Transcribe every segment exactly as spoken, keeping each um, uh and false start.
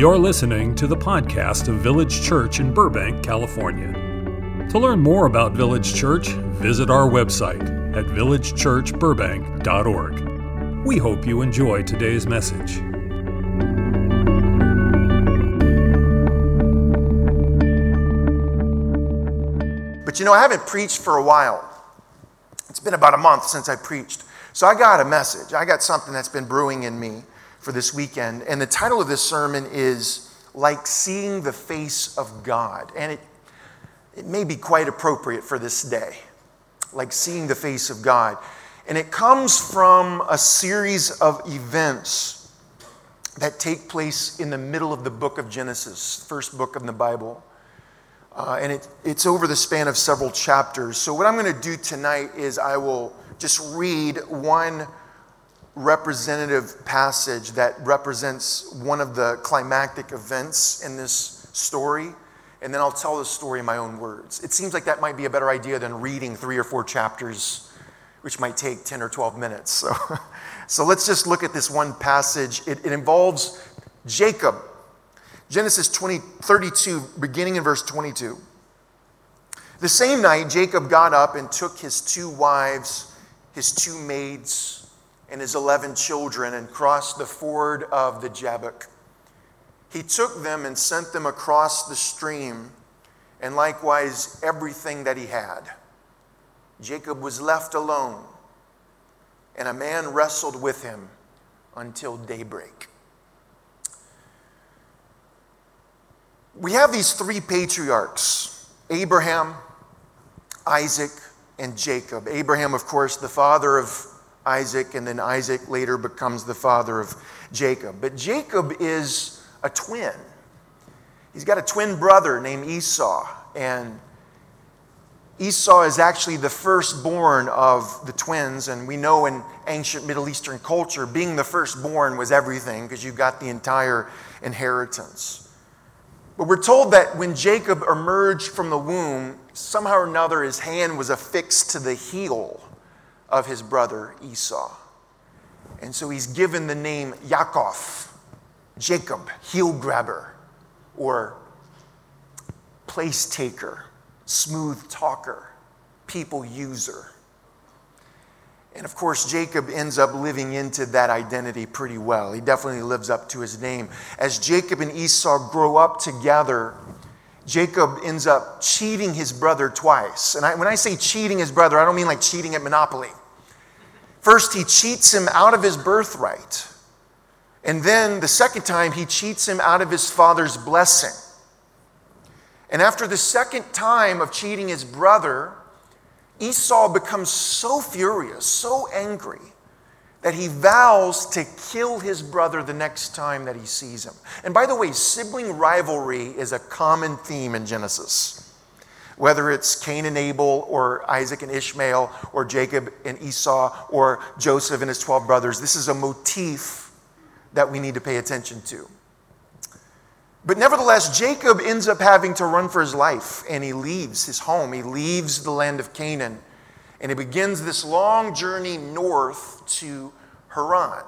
You're listening to the podcast of Village Church in Burbank, California. To learn more about Village Church, visit our website at village church burbank dot org. We hope you enjoy today's message. But you know, I haven't preached for a while. It's been about a month since I preached. So I got a message. I got something that's been brewing in me for this weekend. And the title of this sermon is Like Seeing the Face of God. And it, it may be quite appropriate for this day. Like seeing the face of God. And it comes from a series of events that take place in the middle of the book of Genesis, first book of the Bible. Uh, and it, it's over the span of several chapters. So what I'm going to do tonight is I will just read one representative passage that represents one of the climactic events in this story, and then I'll tell the story in my own words. It seems like that might be a better idea than reading three or four chapters, which might take ten or twelve minutes. So, so let's just look at this one passage. It, it involves Jacob. Genesis twenty, thirty-two, beginning in verse twenty-two. The same night, Jacob got up and took his two wives, his two maids, and his eleven children, and crossed the ford of the Jabbok. He took them and sent them across the stream, and likewise everything that he had. Jacob was left alone, and a man wrestled with him until daybreak. We have these three patriarchs, Abraham, Isaac, and Jacob. Abraham, of course, the father of Isaac, and then Isaac later becomes the father of Jacob. But Jacob is a twin. He's got a twin brother named Esau, and Esau is actually the firstborn of the twins, and we know in ancient Middle Eastern culture, being the firstborn was everything because you got the entire inheritance. But we're told that when Jacob emerged from the womb, somehow or another his hand was affixed to the heel of his brother Esau. And so he's given the name Yaakov, Jacob, heel grabber, or place taker, smooth talker, people user. And of course, Jacob ends up living into that identity pretty well. He definitely lives up to his name. As Jacob and Esau grow up together, Jacob ends up cheating his brother twice. And I, when I say cheating his brother, I don't mean like cheating at Monopoly. First, he cheats him out of his birthright. And then the second time, he cheats him out of his father's blessing. And after the second time of cheating his brother, Esau becomes so furious, so angry, that he vows to kill his brother the next time that he sees him. And by the way, sibling rivalry is a common theme in Genesis. Whether it's Cain and Abel, or Isaac and Ishmael, or Jacob and Esau, or Joseph and his twelve brothers, this is a motif that we need to pay attention to. But nevertheless, Jacob ends up having to run for his life, and he leaves his home. He leaves the land of Canaan, and he begins this long journey north to Haran.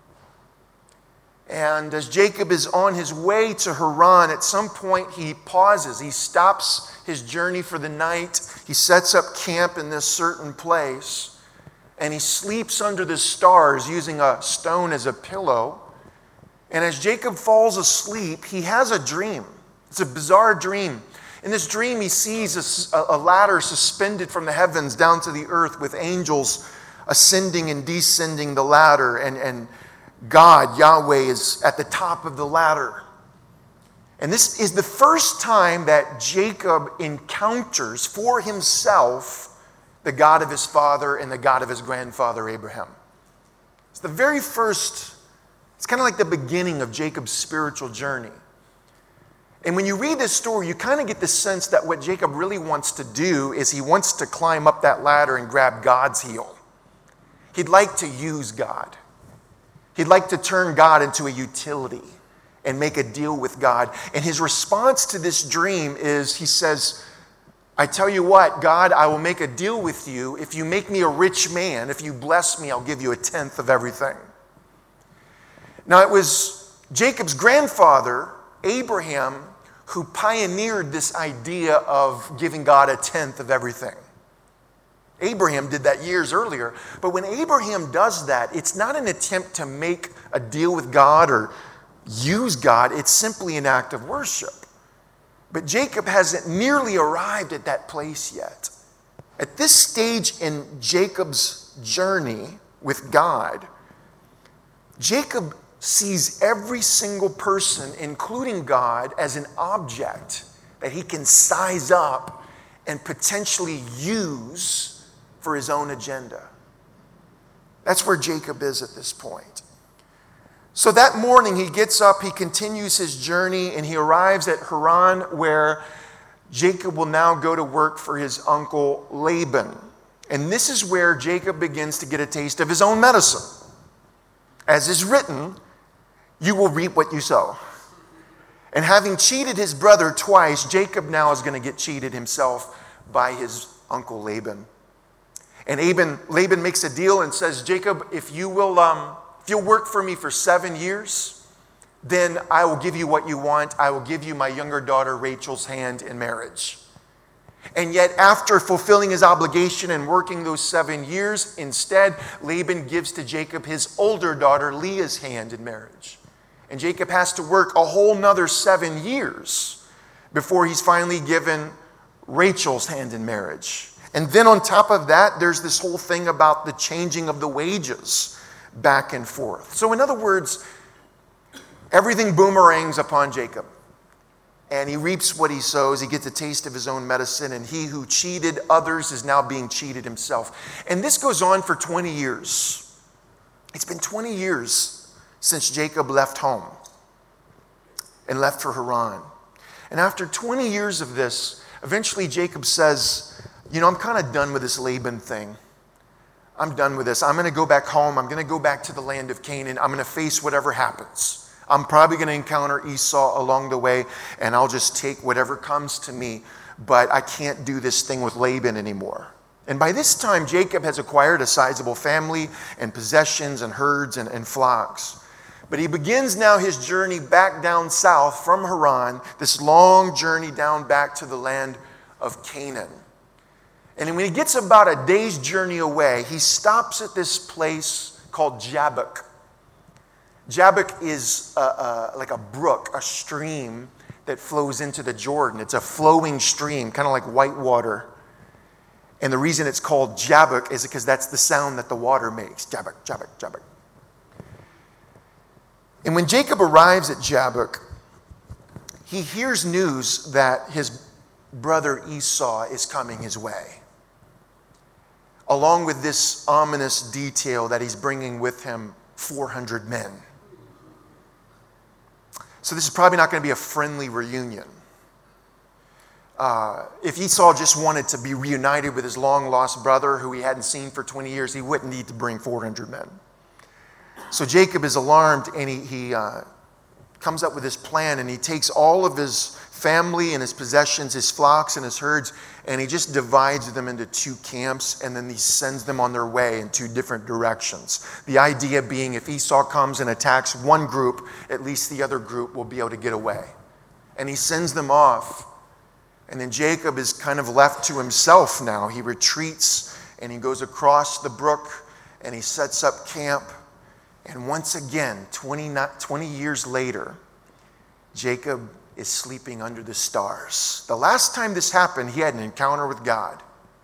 And as Jacob is on his way to Haran, at some point he pauses. He stops his journey for the night. He sets up camp in this certain place, and he sleeps under the stars using a stone as a pillow. And as Jacob falls asleep, he has a dream. It's a bizarre dream. In this dream, he sees a, a ladder suspended from the heavens down to the earth with angels ascending and descending the ladder, and, and God, Yahweh, is at the top of the ladder. And this is the first time that Jacob encounters for himself the God of his father and the God of his grandfather Abraham. It's the very first, it's kind of like the beginning of Jacob's spiritual journey. And when you read this story, you kind of get the sense that what Jacob really wants to do is he wants to climb up that ladder and grab God's heel. He'd like to use God. He'd like to turn God into a utility and make a deal with God. And his response to this dream is, he says, I tell you what, God, I will make a deal with you. If you make me a rich man, if you bless me, I'll give you a tenth of everything. Now, it was Jacob's grandfather Abraham who pioneered this idea of giving God a tenth of everything. Abraham did that years earlier. But when Abraham does that, it's not an attempt to make a deal with God or use God. It's simply an act of worship. But Jacob hasn't nearly arrived at that place yet. At this stage in Jacob's journey with God, Jacob sees every single person, including God, as an object that he can size up and potentially use for his own agenda. That's where Jacob is at this point. So that morning he gets up, he continues his journey, and he arrives at Haran, where Jacob will now go to work for his uncle Laban. And this is where Jacob begins to get a taste of his own medicine. As is written, you will reap what you sow. And having cheated his brother twice, Jacob now is going to get cheated himself by his uncle Laban. And Laban, Laban makes a deal and says, Jacob, if you will, um, if you'll work for me for seven years, then I will give you what you want. I will give you my younger daughter Rachel's hand in marriage. And yet, after fulfilling his obligation and working those seven years, instead, Laban gives to Jacob his older daughter Leah's hand in marriage. And Jacob has to work a whole nother seven years before he's finally given Rachel's hand in marriage. And then on top of that, there's this whole thing about the changing of the wages back and forth. So in other words, everything boomerangs upon Jacob. And he reaps what he sows. He gets a taste of his own medicine. And he who cheated others is now being cheated himself. And this goes on for twenty years. It's been twenty years since Jacob left home and left for Haran. And after twenty years of this, eventually Jacob says, you know, I'm kind of done with this Laban thing. I'm done with this. I'm going to go back home. I'm going to go back to the land of Canaan. I'm going to face whatever happens. I'm probably going to encounter Esau along the way, and I'll just take whatever comes to me. But I can't do this thing with Laban anymore. And by this time, Jacob has acquired a sizable family and possessions and herds and, and flocks. But he begins now his journey back down south from Haran, this long journey down back to the land of Canaan. And when he gets about a day's journey away, he stops at this place called Jabbok. Jabbok is a, a, like a brook, a stream that flows into the Jordan. It's a flowing stream, kind of like white water. And the reason it's called Jabbok is because that's the sound that the water makes. Jabbok, Jabbok, Jabbok. And when Jacob arrives at Jabbok, he hears news that his brother Esau is coming his way, along with this ominous detail that he's bringing with him four hundred men. So this is probably not going to be a friendly reunion. Uh, if Esau just wanted to be reunited with his long-lost brother who he hadn't seen for twenty years, he wouldn't need to bring four hundred men. So Jacob is alarmed, and he, he uh, comes up with this plan, and he takes all of his family and his possessions, his flocks and his herds, and he just divides them into two camps, and then he sends them on their way in two different directions. The idea being if Esau comes and attacks one group, at least the other group will be able to get away. And he sends them off. And then Jacob is kind of left to himself now. He retreats and he goes across the brook and he sets up camp. And once again, twenty, twenty years later, Jacob is sleeping under the stars. The last time this happened, he had an encounter with God.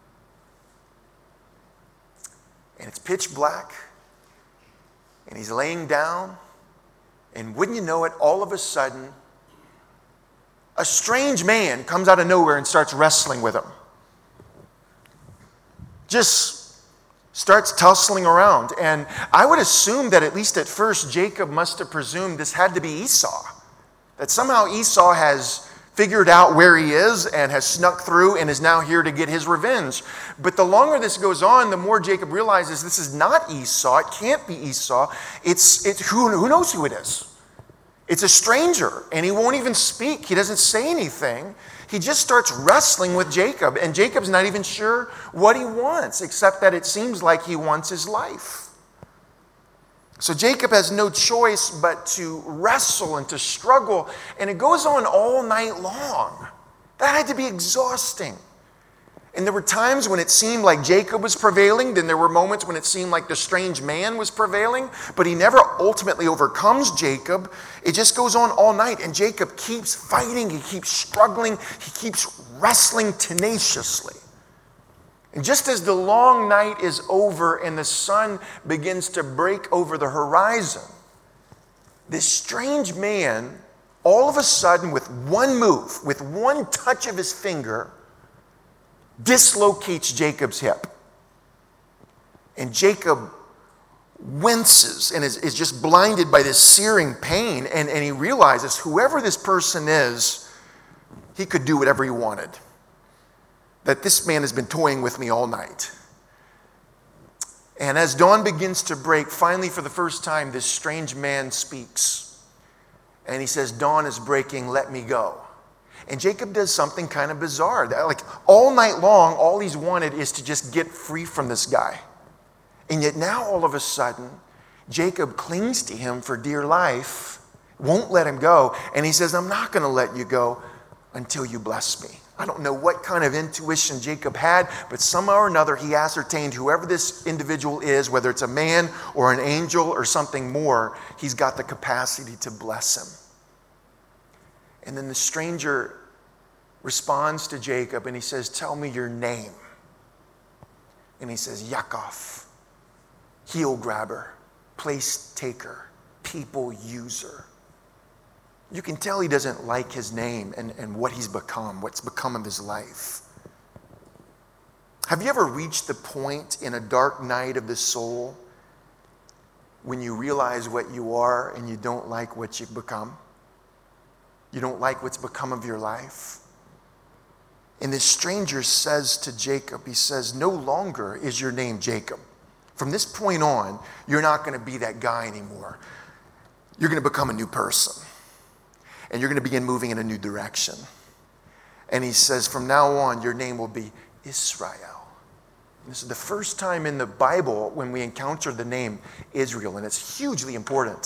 And it's pitch black. And he's laying down. And wouldn't you know it, all of a sudden, a strange man comes out of nowhere and starts wrestling with him. Just starts tussling around. And I would assume that at least at first, Jacob must have presumed this had to be Esau. That somehow Esau has figured out where he is and has snuck through and is now here to get his revenge. But the longer this goes on, the more Jacob realizes this is not Esau. It can't be Esau. It's, it's who, who knows who it is? It's a stranger, and he won't even speak. He doesn't say anything. He just starts wrestling with Jacob, and Jacob's not even sure what he wants, except that it seems like he wants his life. So Jacob has no choice but to wrestle and to struggle, and it goes on all night long. That had to be exhausting. And there were times when it seemed like Jacob was prevailing, then there were moments when it seemed like the strange man was prevailing, but he never ultimately overcomes Jacob. It just goes on all night, and Jacob keeps fighting, he keeps struggling, he keeps wrestling tenaciously. And just as the long night is over and the sun begins to break over the horizon, this strange man, all of a sudden, with one move, with one touch of his finger, dislocates Jacob's hip. And Jacob winces and is, is just blinded by this searing pain. And, and he realizes whoever this person is, he could do whatever he wanted. That this man has been toying with me all night. And as dawn begins to break, finally for the first time, this strange man speaks. And he says, "Dawn is breaking, let me go." And Jacob does something kind of bizarre. Like all night long, all he's wanted is to just get free from this guy. And yet now all of a sudden, Jacob clings to him for dear life, won't let him go. And he says, "I'm not going to let you go until you bless me." I don't know what kind of intuition Jacob had, but somehow or another he ascertained whoever this individual is, whether it's a man or an angel or something more, he's got the capacity to bless him. And then the stranger responds to Jacob and he says, "Tell me your name." And he says, "Yaakov, heel grabber, place taker, people user." You can tell he doesn't like his name and, and what he's become, what's become of his life. Have you ever reached the point in a dark night of the soul when you realize what you are and you don't like what you've become? You don't like what's become of your life? And this stranger says to Jacob, he says, "No longer is your name Jacob. From this point on, you're not going to be that guy anymore. You're going to become a new person. And you're going to begin moving in a new direction." And he says, "From now on, your name will be Israel." And this is the first time in the Bible when we encounter the name Israel, and it's hugely important.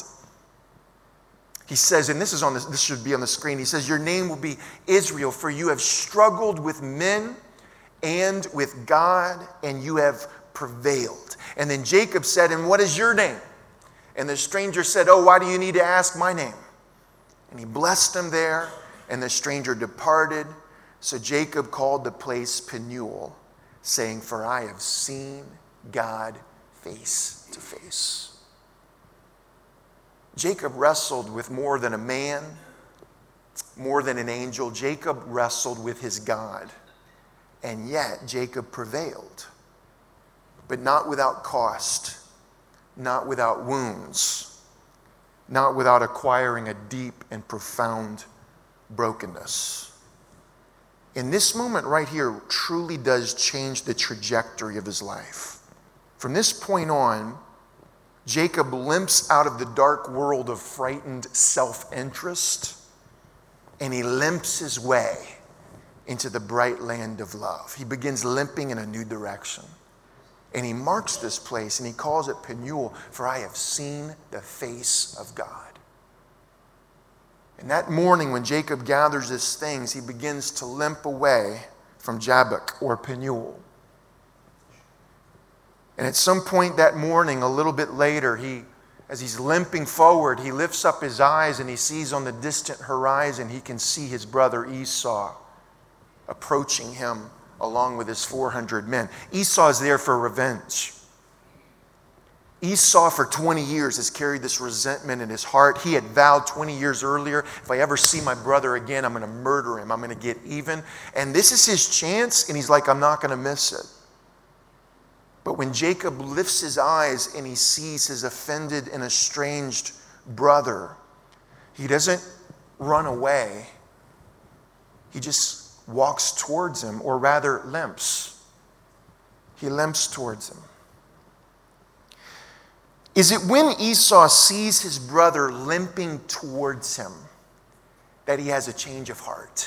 He says, and this is on the, this should be on the screen, he says, "Your name will be Israel, for you have struggled with men and with God, and you have prevailed." And then Jacob said, "And what is your name?" And the stranger said, "Oh, why do you need to ask my name?" And he blessed him there, and the stranger departed. So Jacob called the place Peniel, saying, "For I have seen God face to face." Jacob wrestled with more than a man, more than an angel. Jacob wrestled with his God. And yet Jacob prevailed. But not without cost, not without wounds, not without acquiring a deep and profound brokenness. And this moment right here truly does change the trajectory of his life. From this point on, Jacob limps out of the dark world of frightened self-interest, and he limps his way into the bright land of love. He begins limping in a new direction. And he marks this place and he calls it Peniel, for I have seen the face of God. And that morning when Jacob gathers his things, he begins to limp away from Jabbok or Peniel. And at some point that morning, a little bit later, he, as he's limping forward, he lifts up his eyes and he sees on the distant horizon, he can see his brother Esau approaching him along with his four hundred men. Esau is there for revenge. Esau for twenty years has carried this resentment in his heart. He had vowed twenty years earlier, if I ever see my brother again, I'm going to murder him. I'm going to get even. And this is his chance, and he's like, I'm not going to miss it. But when Jacob lifts his eyes and he sees his offended and estranged brother, he doesn't run away. He just walks towards him, or rather limps. He limps towards him. Is it when Esau sees his brother limping towards him that he has a change of heart?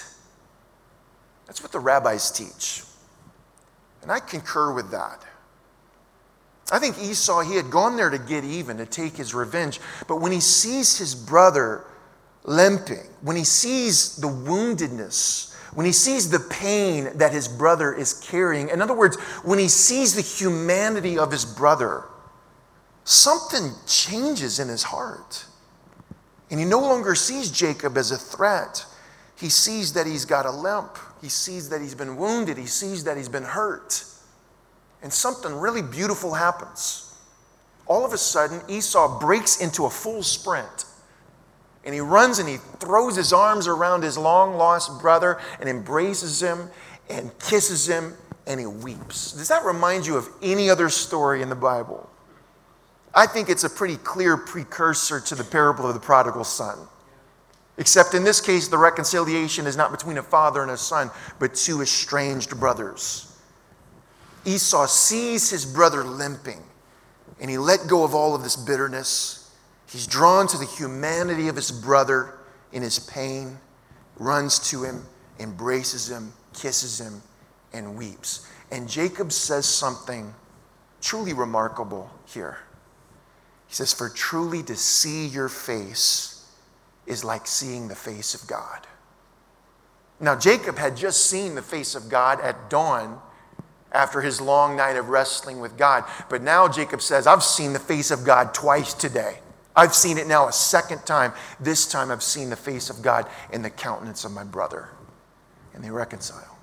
That's what the rabbis teach. And I concur with that. I think Esau, he had gone there to get even, to take his revenge. But when he sees his brother limping, when he sees the woundedness, when he sees the pain that his brother is carrying, in other words, when he sees the humanity of his brother, something changes in his heart. And he no longer sees Jacob as a threat. He sees that he's got a limp. He sees that he's been wounded. He sees that he's been hurt. And something really beautiful happens. All of a sudden, Esau breaks into a full sprint. And he runs and he throws his arms around his long-lost brother and embraces him and kisses him and he weeps. Does that remind you of any other story in the Bible? I think it's a pretty clear precursor to the parable of the prodigal son. Except in this case, the reconciliation is not between a father and a son, but two estranged brothers. Esau sees his brother limping, and he let go of all of this bitterness. He's drawn to the humanity of his brother in his pain, runs to him, embraces him, kisses him, and weeps. And Jacob says something truly remarkable here. He says, "For truly to see your face is like seeing the face of God." Now, Jacob had just seen the face of God at dawn after his long night of wrestling with God. But now Jacob says, I've seen the face of God twice today. I've seen it now a second time. This time I've seen the face of God in the countenance of my brother. And they reconcile.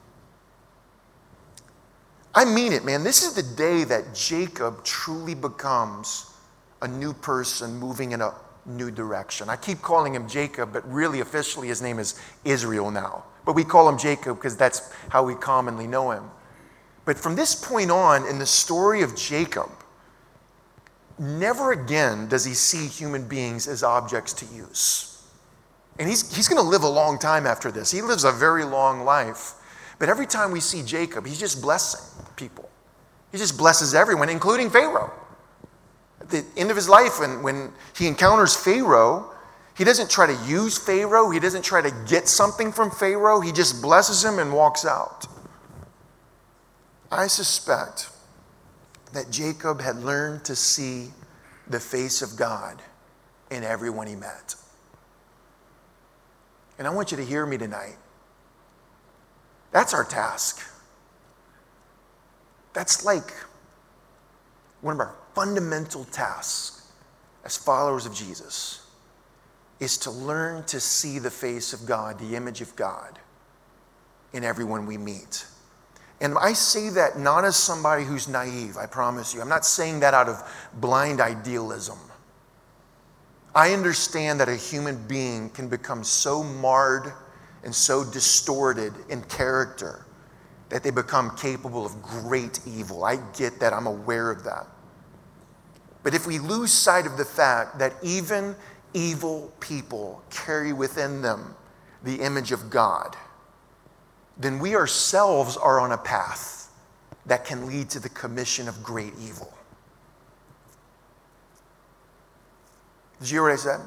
I mean it, man. This is the day that Jacob truly becomes a new person moving in a new direction. I keep calling him Jacob, but really officially his name is Israel now. But we call him Jacob because that's how we commonly know him. But from this point on in the story of Jacob, never again does he see human beings as objects to use. And he's, he's going to live a long time after this. He lives a very long life. But every time we see Jacob, he's just blessing people. He just blesses everyone, including Pharaoh. At the end of his life, when, when he encounters Pharaoh, he doesn't try to use Pharaoh. He doesn't try to get something from Pharaoh. He just blesses him and walks out. I suspect that Jacob had learned to see the face of God in everyone he met. And I want you to hear me tonight. That's our task. That's like one of our fundamental tasks as followers of Jesus, is to learn to see the face of God, the image of God, in everyone we meet. And I say that not as somebody who's naive, I promise you. I'm not saying that out of blind idealism. I understand that a human being can become so marred and so distorted in character that they become capable of great evil. I get that. I'm aware of that. But if we lose sight of the fact that even evil people carry within them the image of God, then we ourselves are on a path that can lead to the commission of great evil. Did you hear what I said?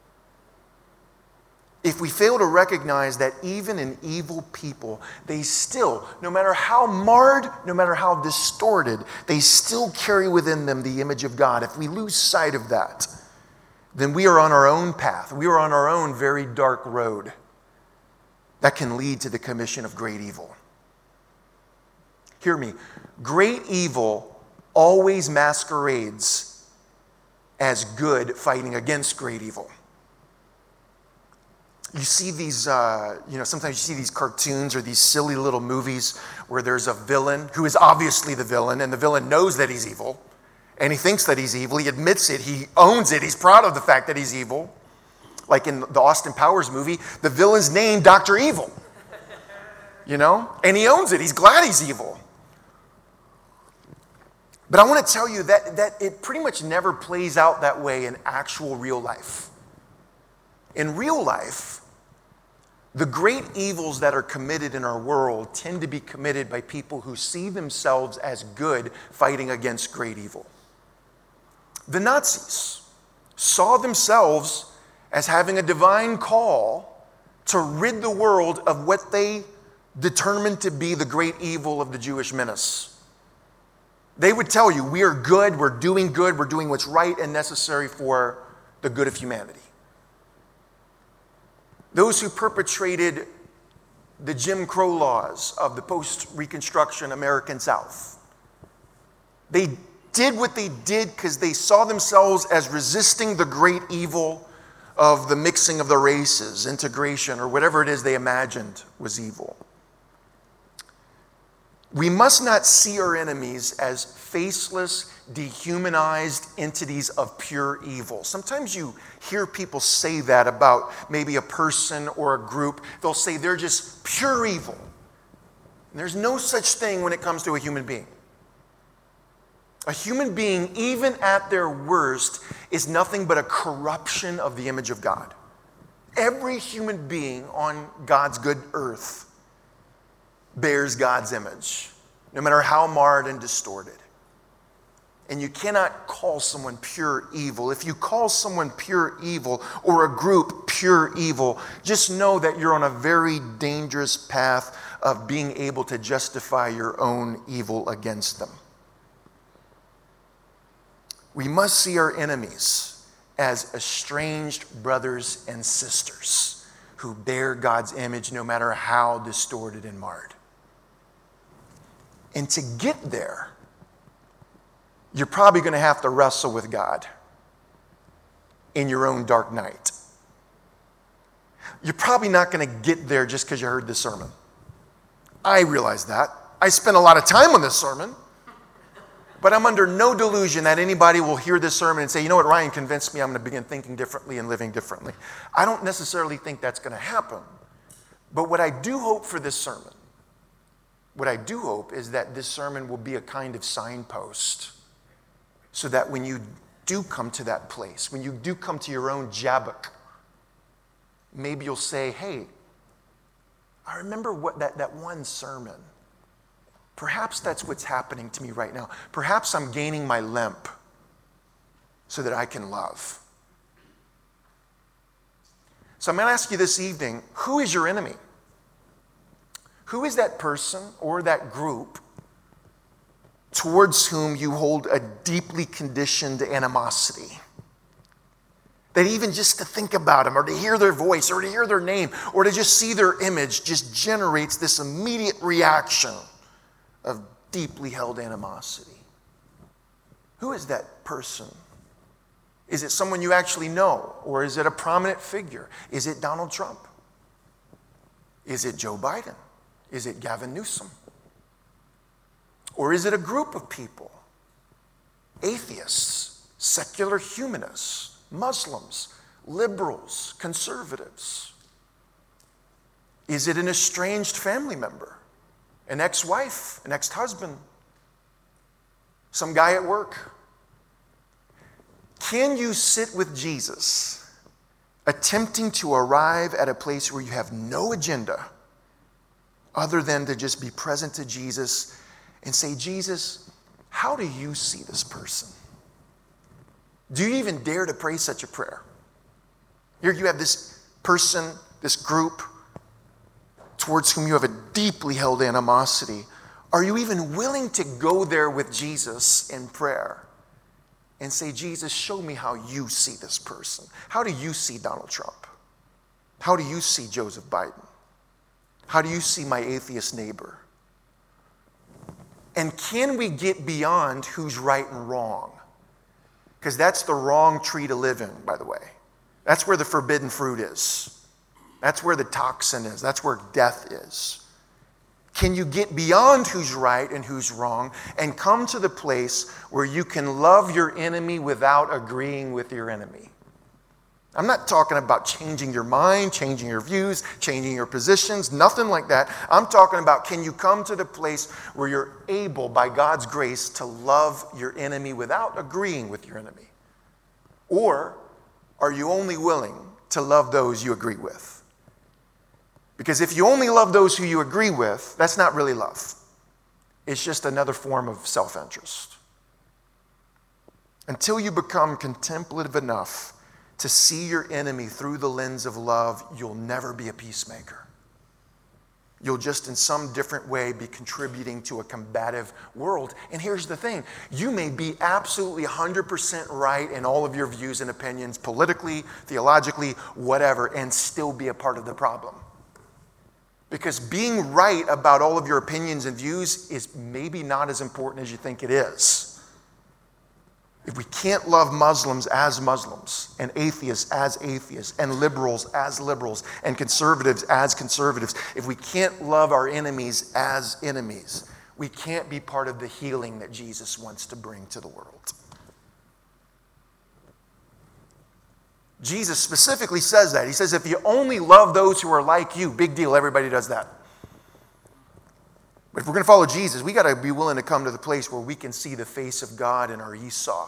If we fail to recognize that even in evil people, they still, no matter how marred, no matter how distorted, they still carry within them the image of God. If we lose sight of that, then we are on our own path. We are on our own very dark road that can lead to the commission of great evil. Hear me. Great evil always masquerades as good fighting against great evil. You see these, uh, you know, sometimes you see these cartoons or these silly little movies where there's a villain who is obviously the villain, and the villain knows that he's evil, and he thinks that he's evil. He admits it. He owns it. He's proud of the fact that he's evil. Like in the Austin Powers movie, the villain's named Doctor Evil. You know? And he owns it. He's glad he's evil. But I want to tell you that, that it pretty much never plays out that way in actual real life. In real life, the great evils that are committed in our world tend to be committed by people who see themselves as good fighting against great evil. The Nazis saw themselves as having a divine call to rid the world of what they determined to be the great evil of the Jewish menace. They would tell you, we are good, we're doing good, we're doing what's right and necessary for the good of humanity. Those who perpetrated the Jim Crow laws of the post-Reconstruction American South, they did what they did because they saw themselves as resisting the great evil of the mixing of the races, integration, or whatever it is they imagined was evil. We must not see our enemies as faceless, dehumanized entities of pure evil. Sometimes you hear people say that about maybe a person or a group. They'll say they're just pure evil. And there's no such thing when it comes to a human being. A human being, even at their worst, is nothing but a corruption of the image of God. Every human being on God's good earth bears God's image, no matter how marred and distorted. And you cannot call someone pure evil. If you call someone pure evil or a group pure evil, just know that you're on a very dangerous path of being able to justify your own evil against them. We must see our enemies as estranged brothers and sisters who bear God's image no matter how distorted and marred. And to get there, you're probably going to have to wrestle with God in your own dark night. You're probably not going to get there just because you heard this sermon. I realize that. I spent a lot of time on this sermon, but I'm under no delusion that anybody will hear this sermon and say, you know what, Ryan convinced me I'm going to begin thinking differently and living differently. I don't necessarily think that's going to happen. But what I do hope for this sermon, what I do hope is that this sermon will be a kind of signpost so that when you do come to that place, when you do come to your own Jabbok, maybe you'll say, hey, I remember what that, that one sermon. Perhaps that's what's happening to me right now. Perhaps I'm gaining my limp so that I can love. So I'm going to ask you this evening, who is your enemy? Who is that person or that group towards whom you hold a deeply conditioned animosity? That even just to think about them or to hear their voice or to hear their name or to just see their image just generates this immediate reaction of deeply held animosity. Who is that person? Is it someone you actually know? Or is it a prominent figure? Is it Donald Trump? Is it Joe Biden? Is it Gavin Newsom? Or is it a group of people? Atheists, secular humanists, Muslims, liberals, conservatives? Is it an estranged family member? An ex-wife, an ex-husband, some guy at work? Can you sit with Jesus, attempting to arrive at a place where you have no agenda other than to just be present to Jesus and say, Jesus, how do you see this person? Do you even dare to pray such a prayer? Here you have this person, this group, towards whom you have a deeply held animosity. Are you even willing to go there with Jesus in prayer and say, Jesus, show me how you see this person? How do you see Donald Trump? How do you see Joseph Biden? How do you see my atheist neighbor? And can we get beyond who's right and wrong? Because that's the wrong tree to live in, by the way. That's where the forbidden fruit is. That's where the toxin is. That's where death is. Can you get beyond who's right and who's wrong and come to the place where you can love your enemy without agreeing with your enemy? I'm not talking about changing your mind, changing your views, changing your positions, nothing like that. I'm talking about, can you come to the place where you're able, by God's grace, to love your enemy without agreeing with your enemy? Or are you only willing to love those you agree with? Because if you only love those who you agree with, that's not really love. It's just another form of self-interest. Until you become contemplative enough to see your enemy through the lens of love, you'll never be a peacemaker. you'll just in some different way be contributing to a combative world. And here's the thing. You may be absolutely one hundred percent right in all of your views and opinions, politically, theologically, whatever, and still be a part of the problem. Because being right about all of your opinions and views is maybe not as important as you think it is. If we can't love Muslims as Muslims, and atheists as atheists, and liberals as liberals, and conservatives as conservatives, if we can't love our enemies as enemies, we can't be part of the healing that Jesus wants to bring to the world. Jesus specifically says that. He says, if you only love those who are like you, big deal, everybody does that. But if we're going to follow Jesus, we got to be willing to come to the place where we can see the face of God in our Esau.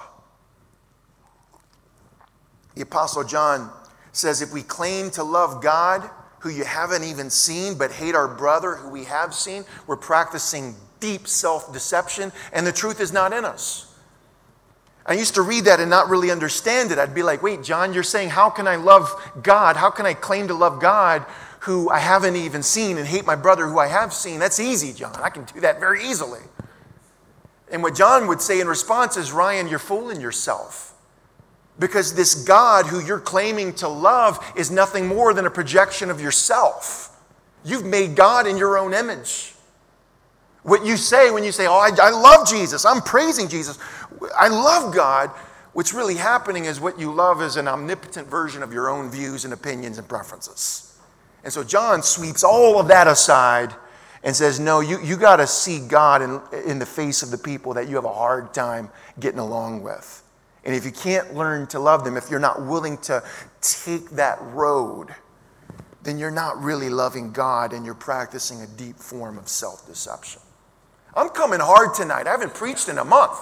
The Apostle John says, if we claim to love God, who you haven't even seen, but hate our brother who we have seen, we're practicing deep self-deception, and the truth is not in us. I used to read that and not really understand it. I'd be like, wait, John, you're saying, how can I love God? How can I claim to love God who I haven't even seen and hate my brother who I have seen? That's easy, John. I can do that very easily. And what John would say in response is, Ryan, you're fooling yourself. Because this God who you're claiming to love is nothing more than a projection of yourself. You've made God in your own image. What you say when you say, oh, I, I love Jesus, I'm praising Jesus, I love God, what's really happening is what you love is an omnipotent version of your own views and opinions and preferences. And so John sweeps all of that aside and says, no, you, you got to see God in, in the face of the people that you have a hard time getting along with. And if you can't learn to love them, if you're not willing to take that road, then you're not really loving God and you're practicing a deep form of self-deception. I'm coming hard tonight. I haven't preached in a month.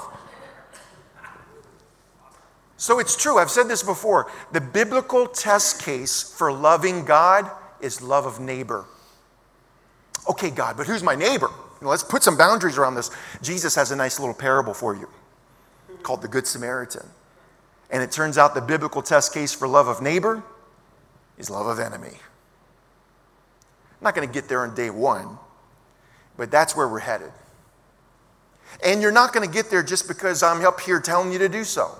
So it's true. I've said this before. The biblical test case for loving God is love of neighbor. Okay, God, but who's my neighbor? You know, let's put some boundaries around this. Jesus has a nice little parable for you called the Good Samaritan. And it turns out the biblical test case for love of neighbor is love of enemy. I'm not going to get there on day one, but that's where we're headed. And you're not going to get there just because I'm up here telling you to do so.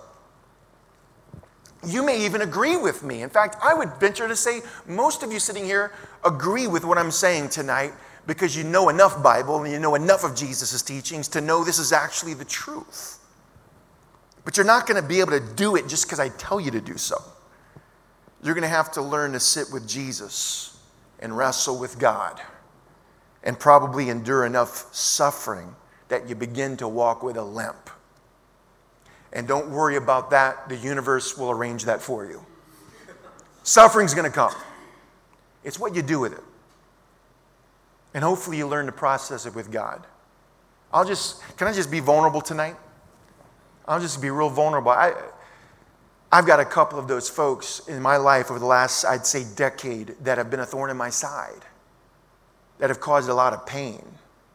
You may even agree with me. In fact, I would venture to say most of you sitting here agree with what I'm saying tonight because you know enough Bible and you know enough of Jesus' teachings to know this is actually the truth. But you're not going to be able to do it just because I tell you to do so. You're going to have to learn to sit with Jesus and wrestle with God and probably endure enough suffering that you begin to walk with a limp. And don't worry about that. The universe will arrange that for you. Suffering's going to come. It's what you do with it. And hopefully you learn to process it with God. I'll just, can I just be vulnerable tonight? I'll just be real vulnerable. I, I've got a couple of those folks in my life over the last, I'd say, decade that have been a thorn in my side, that have caused a lot of pain.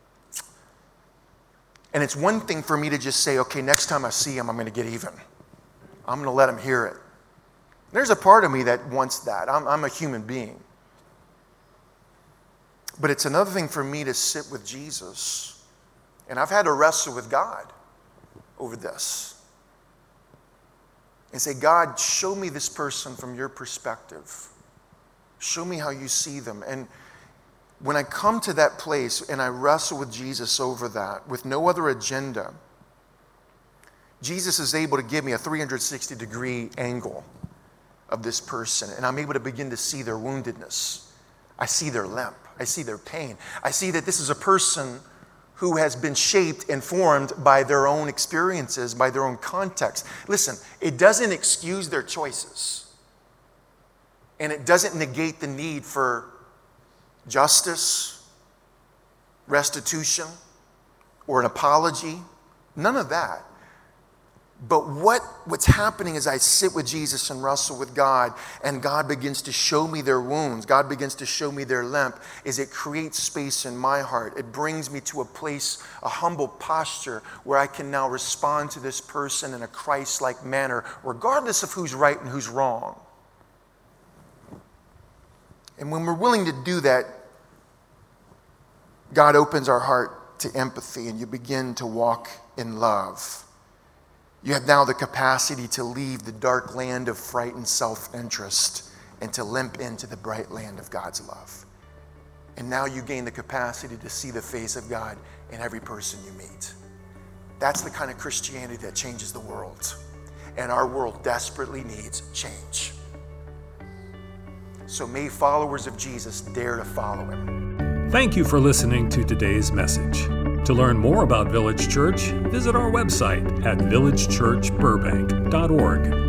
And it's one thing for me to just say, okay, next time I see him, I'm going to get even. I'm going to let him hear it. There's a part of me that wants that. I'm, I'm a human being. But it's another thing for me to sit with Jesus. And I've had to wrestle with God over this. And say, God, show me this person from your perspective. Show me how you see them. And when I come to that place and I wrestle with Jesus over that with no other agenda, Jesus is able to give me a three hundred sixty degree angle of this person. And I'm able to begin to see their woundedness. I see their limp. I see their pain. I see that this is a person who has been shaped and formed by their own experiences, by their own context. Listen, it doesn't excuse their choices. And it doesn't negate the need for justice, restitution, or an apology. None of that. But what, what's happening is I sit with Jesus and wrestle with God, and God begins to show me their wounds. God begins to show me their limp, is it creates space in my heart. It brings me to a place, a humble posture, where I can now respond to this person in a Christ-like manner, regardless of who's right and who's wrong. And when we're willing to do that, God opens our heart to empathy, and you begin to walk in love. You have now the capacity to leave the dark land of frightened self-interest and to limp into the bright land of God's love. And now you gain the capacity to see the face of God in every person you meet. That's the kind of Christianity that changes the world. And our world desperately needs change. So may followers of Jesus dare to follow him. Thank you for listening to today's message. To learn more about Village Church, visit our website at village church burbank dot org.